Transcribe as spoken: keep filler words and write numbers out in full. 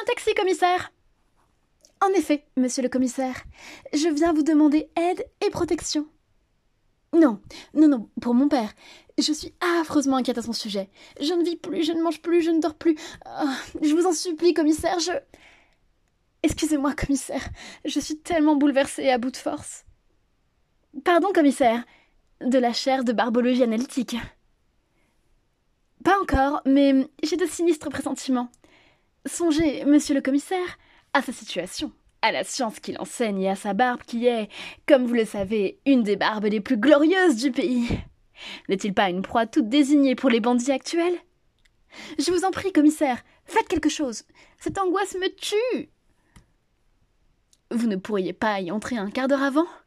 Un taxi, commissaire! En effet, monsieur le commissaire, je viens vous demander aide et protection. Non, non, non, pour mon père. Je suis affreusement inquiète à son sujet. Je ne vis plus, je ne mange plus, je ne dors plus. Ah, je vous en supplie, commissaire, je... Excusez-moi, commissaire, je suis tellement bouleversée et à bout de force. Pardon, commissaire, de la chaire de barbologie analytique. Pas encore, mais j'ai de sinistres pressentiments. Songez, monsieur le commissaire, à sa situation, à la science qu'il enseigne et à sa barbe qui est, comme vous le savez, une des barbes les plus glorieuses du pays. N'est-il pas une proie toute désignée pour les bandits actuels? Je vous en prie, commissaire, faites quelque chose. Cette angoisse me tue. Vous ne pourriez pas y entrer un quart d'heure avant?